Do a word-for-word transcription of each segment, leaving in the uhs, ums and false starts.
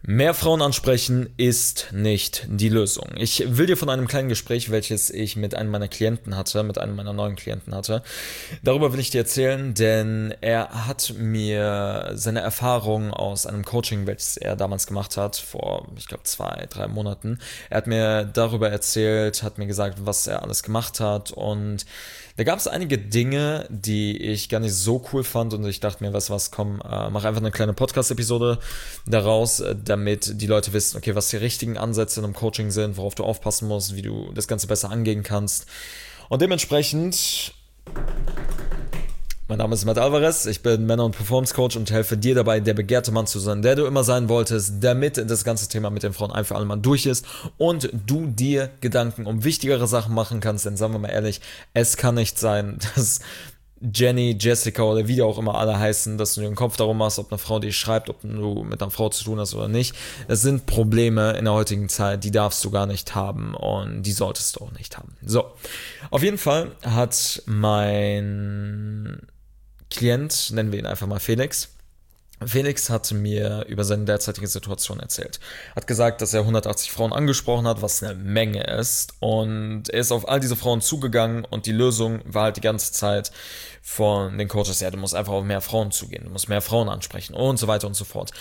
Mehr Frauen ansprechen ist nicht die Lösung. Ich will dir von einem kleinen Gespräch, welches ich mit einem meiner Klienten hatte, mit einem meiner neuen Klienten hatte, darüber will ich dir erzählen, denn er hat mir seine Erfahrungen aus einem Coaching, welches er damals gemacht hat, vor, ich glaube, zwei, drei Monaten. Er hat mir darüber erzählt, hat mir gesagt, was er alles gemacht hat, und da gab es einige Dinge, die ich gar nicht so cool fand, und ich dachte mir, weißt du was, komm, äh, mach einfach eine kleine Podcast-Episode daraus, äh, damit die Leute wissen, okay, was die richtigen Ansätze in einem Coaching sind, worauf du aufpassen musst, wie du das Ganze besser angehen kannst. Und dementsprechend, mein Name ist Matt Alvarez, ich bin Männer- und Performance-Coach und helfe dir dabei, der begehrte Mann zu sein, der du immer sein wolltest, damit das ganze Thema mit den Frauen ein für alle Mal durch ist und du dir Gedanken um wichtigere Sachen machen kannst. Denn sagen wir mal ehrlich, es kann nicht sein, dass Jenny, Jessica oder wie die auch immer alle heißen, dass du dir den Kopf darum machst, ob eine Frau dir schreibt, ob du mit einer Frau zu tun hast oder nicht. Das sind Probleme in der heutigen Zeit, die darfst du gar nicht haben und die solltest du auch nicht haben. So, auf jeden Fall hat mein Klient, nennen wir ihn einfach mal Felix, Felix hat mir über seine derzeitige Situation erzählt. Hat gesagt, dass er hundertachtzig Frauen angesprochen hat, was eine Menge ist. Und er ist auf all diese Frauen zugegangen und die Lösung war halt die ganze Zeit von den Coaches, ja, du musst einfach auf mehr Frauen zugehen, du musst mehr Frauen ansprechen und so weiter und so fort.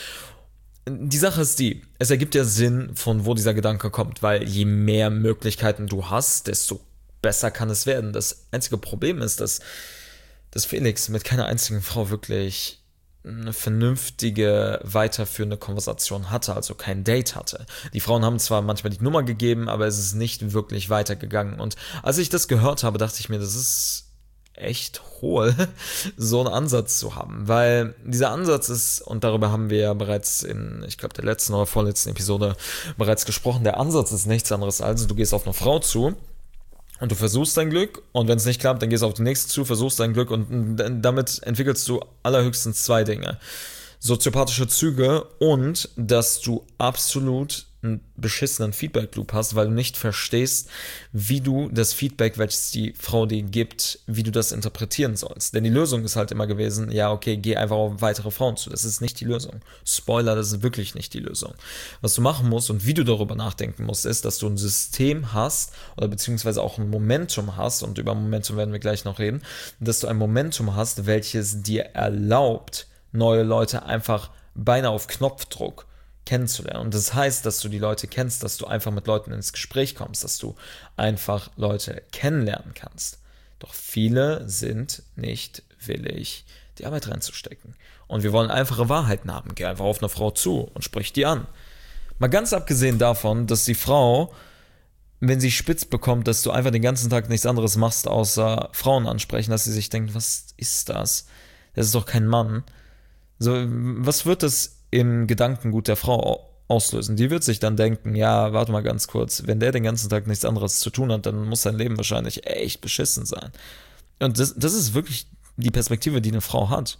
Die Sache ist die, es ergibt ja Sinn, von wo dieser Gedanke kommt, weil je mehr Möglichkeiten du hast, desto besser kann es werden. Das einzige Problem ist, dass, dass Felix mit keiner einzigen Frau wirklich eine vernünftige, weiterführende Konversation hatte, also kein Date hatte. Die Frauen haben zwar manchmal die Nummer gegeben, aber es ist nicht wirklich weitergegangen. Und als ich das gehört habe, dachte ich mir, das ist echt hohl, so einen Ansatz zu haben. Weil dieser Ansatz ist, und darüber haben wir ja bereits in, ich glaube, der letzten oder vorletzten Episode bereits gesprochen, der Ansatz ist nichts anderes als, du gehst auf eine Frau zu, und du versuchst dein Glück, und wenn es nicht klappt, dann gehst du auf die nächste zu, versuchst dein Glück, und damit entwickelst du allerhöchstens zwei Dinge. Soziopathische Züge und dass du absolut einen beschissenen Feedback-Loop hast, weil du nicht verstehst, wie du das Feedback, welches die Frau dir gibt, wie du das interpretieren sollst. Denn die Lösung ist halt immer gewesen, ja, okay, geh einfach auf weitere Frauen zu. Das ist nicht die Lösung. Spoiler, das ist wirklich nicht die Lösung. Was du machen musst und wie du darüber nachdenken musst, ist, dass du ein System hast oder beziehungsweise auch ein Momentum hast, und über Momentum werden wir gleich noch reden, dass du ein Momentum hast, welches dir erlaubt, neue Leute einfach beinahe auf Knopfdruck kennenzulernen. Und das heißt, dass du die Leute kennst, dass du einfach mit Leuten ins Gespräch kommst, dass du einfach Leute kennenlernen kannst. Doch viele sind nicht willig, die Arbeit reinzustecken. Und wir wollen einfache Wahrheiten haben. Geh einfach auf eine Frau zu und sprich die an. Mal ganz abgesehen davon, dass die Frau, wenn sie spitz bekommt, dass du einfach den ganzen Tag nichts anderes machst, außer Frauen ansprechen, dass sie sich denkt, was ist das? Das ist doch kein Mann. So, was wird das im Gedankengut der Frau auslösen? Die wird sich dann denken, ja, warte mal ganz kurz, wenn der den ganzen Tag nichts anderes zu tun hat, dann muss sein Leben wahrscheinlich echt beschissen sein. Und das, das ist wirklich die Perspektive, die eine Frau hat.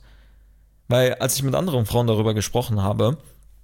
Weil als ich mit anderen Frauen darüber gesprochen habe,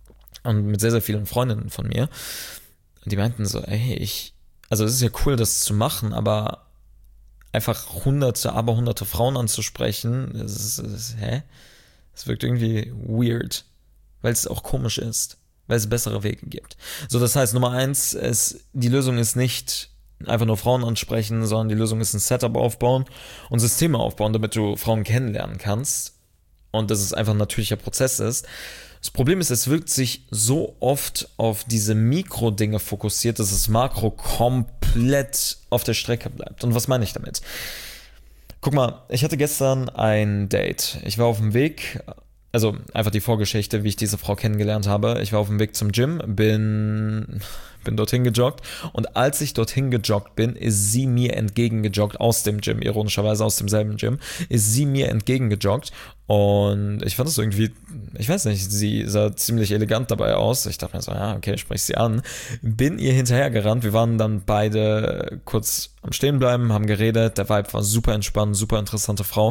und mit sehr, sehr vielen Freundinnen von mir, die meinten so, ey, ich, also es ist ja cool, das zu machen, aber einfach hunderte, aber hunderte Frauen anzusprechen, das ist, das ist hä? Das wirkt irgendwie weird, weil es auch komisch ist, weil es bessere Wege gibt. So, das heißt, Nummer eins, ist, die Lösung ist nicht einfach nur Frauen ansprechen, sondern die Lösung ist ein Setup aufbauen und Systeme aufbauen, damit du Frauen kennenlernen kannst und dass es einfach ein natürlicher Prozess ist. Das Problem ist, es wirkt sich so oft auf diese Mikro-Dinge fokussiert, dass das Makro komplett auf der Strecke bleibt. Und was meine ich damit? Guck mal, ich hatte gestern ein Date. Ich war auf dem Weg, also einfach die Vorgeschichte, wie ich diese Frau kennengelernt habe. Ich war auf dem Weg zum Gym, bin, bin dorthin gejoggt, und als ich dorthin gejoggt bin, ist sie mir entgegengejoggt aus dem Gym, ironischerweise aus demselben Gym, ist sie mir entgegengejoggt, und ich fand das irgendwie, ich weiß nicht, sie sah ziemlich elegant dabei aus. Ich dachte mir so, ja, okay, sprich sie an. Bin ihr hinterhergerannt, wir waren dann beide kurz am Stehenbleiben, haben geredet, der Vibe war super entspannt, super interessante Frau.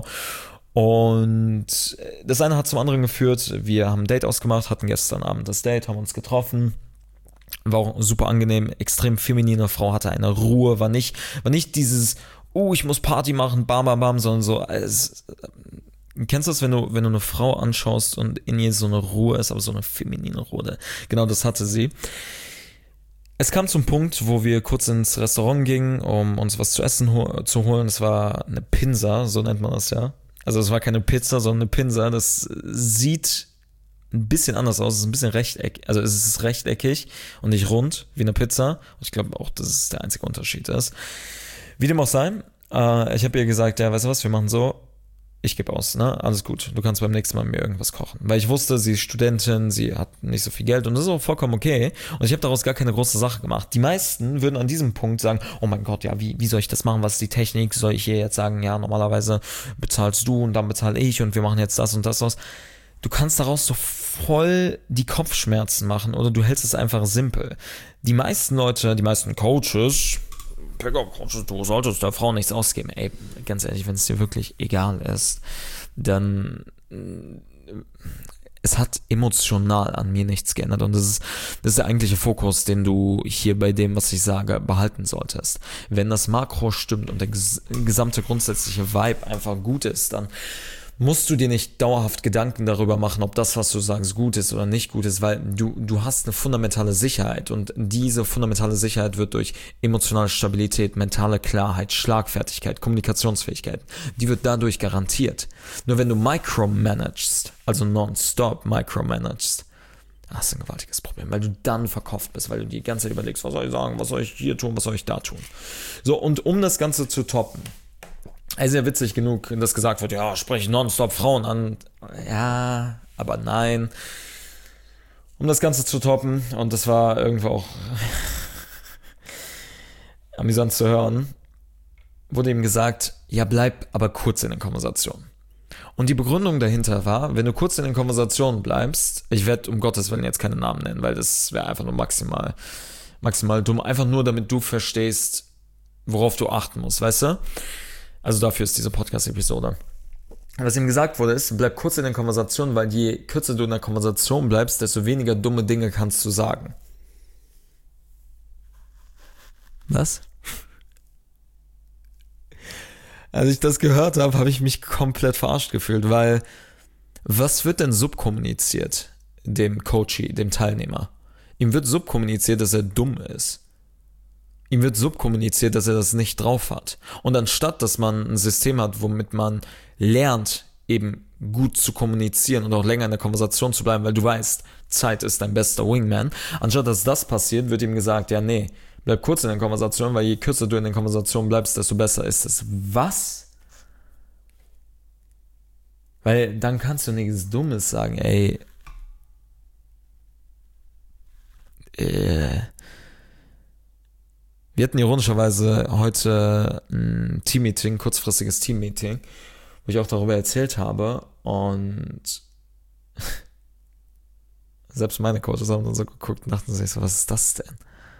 Und das eine hat zum anderen geführt, wir haben ein Date ausgemacht, hatten gestern Abend das Date, haben uns getroffen, war auch super angenehm, extrem feminine Frau, hatte eine Ruhe, war nicht, war nicht dieses, oh, ich muss Party machen, bam, bam, bam, sondern so, es, kennst du das, wenn du, wenn du eine Frau anschaust und in ihr so eine Ruhe ist, aber so eine feminine Ruhe? Genau, das hatte sie. Es kam zum Punkt, wo wir kurz ins Restaurant gingen, um uns was zu essen ho- zu holen. Es war eine Pinsa, so nennt man das ja. Also es war keine Pizza, sondern eine Pinsa. Das sieht ein bisschen anders aus. Es ist ein bisschen rechteckig. Also es ist rechteckig und nicht rund wie eine Pizza. Und ich glaube auch, dass es der einzige Unterschied ist. Wie dem auch sei, äh, ich habe ihr gesagt, ja, weißt du was, wir machen so. Ich gebe aus, ne? Alles gut. Du kannst beim nächsten Mal mir irgendwas kochen. Weil ich wusste, sie ist Studentin, sie hat nicht so viel Geld und das ist auch vollkommen okay. Und ich habe daraus gar keine große Sache gemacht. Die meisten würden an diesem Punkt sagen, oh mein Gott, ja, wie, wie soll ich das machen? Was ist die Technik? Soll ich hier jetzt sagen, ja, normalerweise bezahlst du und dann bezahle ich und wir machen jetzt das und das aus. Du kannst daraus so voll die Kopfschmerzen machen oder du hältst es einfach simpel. Die meisten Leute, die meisten Coaches, Pickup-Coaches, du solltest der Frau nichts ausgeben. Ey, ganz ehrlich, wenn es dir wirklich egal ist, dann es hat emotional an mir nichts geändert und das ist, das ist der eigentliche Fokus, den du hier bei dem, was ich sage, behalten solltest. Wenn das Makro stimmt und der ges- gesamte grundsätzliche Vibe einfach gut ist, dann musst du dir nicht dauerhaft Gedanken darüber machen, ob das, was du sagst, gut ist oder nicht gut ist, weil du, du hast eine fundamentale Sicherheit und diese fundamentale Sicherheit wird durch emotionale Stabilität, mentale Klarheit, Schlagfertigkeit, Kommunikationsfähigkeit, die wird dadurch garantiert. Nur wenn du micromanagst, also nonstop micromanagst, hast du ein gewaltiges Problem, weil du dann verkauft bist, weil du die ganze Zeit überlegst, was soll ich sagen, was soll ich hier tun, was soll ich da tun. So, und um das Ganze zu toppen, also ja witzig genug, dass gesagt wird, ja, sprich nonstop Frauen an. Ja, aber nein. Um das Ganze zu toppen, und das war irgendwo auch amüsant zu hören, wurde ihm gesagt, ja, bleib aber kurz in den Konversationen. Und die Begründung dahinter war, wenn du kurz in den Konversationen bleibst, ich werde um Gottes Willen jetzt keine Namen nennen, weil das wäre einfach nur maximal, maximal dumm, einfach nur damit du verstehst, worauf du achten musst, weißt du? Also dafür ist diese Podcast-Episode. Was ihm gesagt wurde ist, bleib kurz in der Konversation, weil je kürzer du in der Konversation bleibst, desto weniger dumme Dinge kannst du sagen. Was? Als ich das gehört habe, habe ich mich komplett verarscht gefühlt, weil was wird denn subkommuniziert dem Coachee, dem Teilnehmer? Ihm wird subkommuniziert, dass er dumm ist. Ihm wird subkommuniziert, dass er das nicht drauf hat. Und anstatt, dass man ein System hat, womit man lernt, eben gut zu kommunizieren und auch länger in der Konversation zu bleiben, weil du weißt, Zeit ist dein bester Wingman, anstatt dass das passiert, wird ihm gesagt, ja nee, bleib kurz in der Konversation, weil je kürzer du in der Konversation bleibst, desto besser ist es. Was? Weil dann kannst du nichts Dummes sagen, ey, äh, wir hatten ironischerweise heute ein Teammeeting, kurzfristiges Teammeeting, wo ich auch darüber erzählt habe und selbst meine Coaches haben dann so geguckt und dachten sich so, was ist das denn?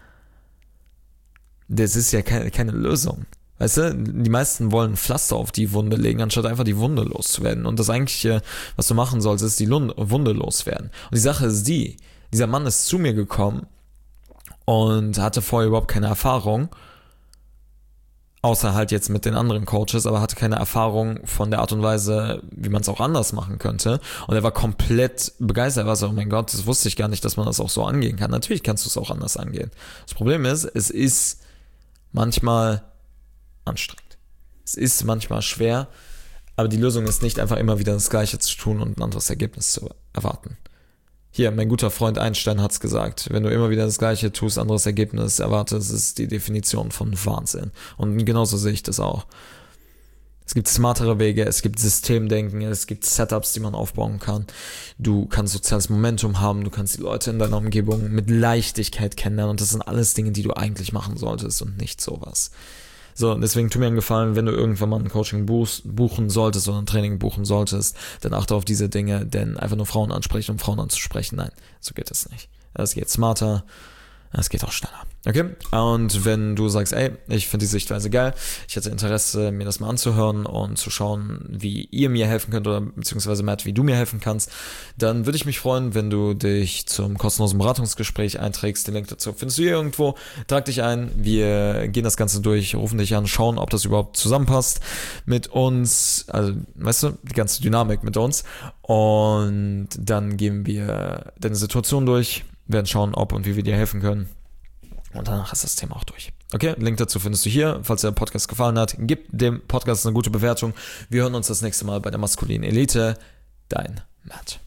Das ist ja keine, keine Lösung. Weißt du, die meisten wollen ein Pflaster auf die Wunde legen, anstatt einfach die Wunde loszuwerden. Und das eigentliche, was du machen sollst, ist die Wunde loswerden. Und die Sache ist die, dieser Mann ist zu mir gekommen und hatte vorher überhaupt keine Erfahrung, außer halt jetzt mit den anderen Coaches, aber hatte keine Erfahrung von der Art und Weise, wie man es auch anders machen könnte. Und er war komplett begeistert. Er war so, oh mein Gott, das wusste ich gar nicht, dass man das auch so angehen kann. Natürlich kannst du es auch anders angehen. Das Problem ist, es ist manchmal anstrengend. Es ist manchmal schwer, aber die Lösung ist nicht einfach immer wieder das Gleiche zu tun und ein anderes Ergebnis zu erwarten. Hier, mein guter Freund Einstein hat's gesagt, wenn du immer wieder das Gleiche tust, anderes Ergebnis erwartest, ist die Definition von Wahnsinn. Und genauso sehe ich das auch. Es gibt smartere Wege, es gibt Systemdenken, es gibt Setups, die man aufbauen kann. Du kannst soziales Momentum haben, du kannst die Leute in deiner Umgebung mit Leichtigkeit kennenlernen und das sind alles Dinge, die du eigentlich machen solltest und nicht sowas. So, deswegen tu mir einen Gefallen, wenn du irgendwann mal ein Coaching buchst, buchen solltest oder ein Training buchen solltest, dann achte auf diese Dinge, denn einfach nur Frauen ansprechen, um Frauen anzusprechen, nein, so geht es nicht. Es geht smarter, Das geht auch schneller. Okay? Und wenn du sagst, ey, ich finde die Sichtweise geil, ich hätte Interesse, mir das mal anzuhören und zu schauen, wie ihr mir helfen könnt oder beziehungsweise Matt, wie du mir helfen kannst, dann würde ich mich freuen, wenn du dich zum kostenlosen Beratungsgespräch einträgst. Den Link dazu findest du hier irgendwo. Trag dich ein. Wir gehen das Ganze durch, rufen dich an, schauen, ob das überhaupt zusammenpasst mit uns. Also, weißt du, die ganze Dynamik mit uns. Und dann gehen wir deine Situation durch, werden schauen, ob und wie wir dir helfen können. Und danach ist das Thema auch durch. Okay, Link dazu findest du hier. Falls dir der Podcast gefallen hat, gib dem Podcast eine gute Bewertung. Wir hören uns das nächste Mal bei der maskulinen Elite. Dein Matt.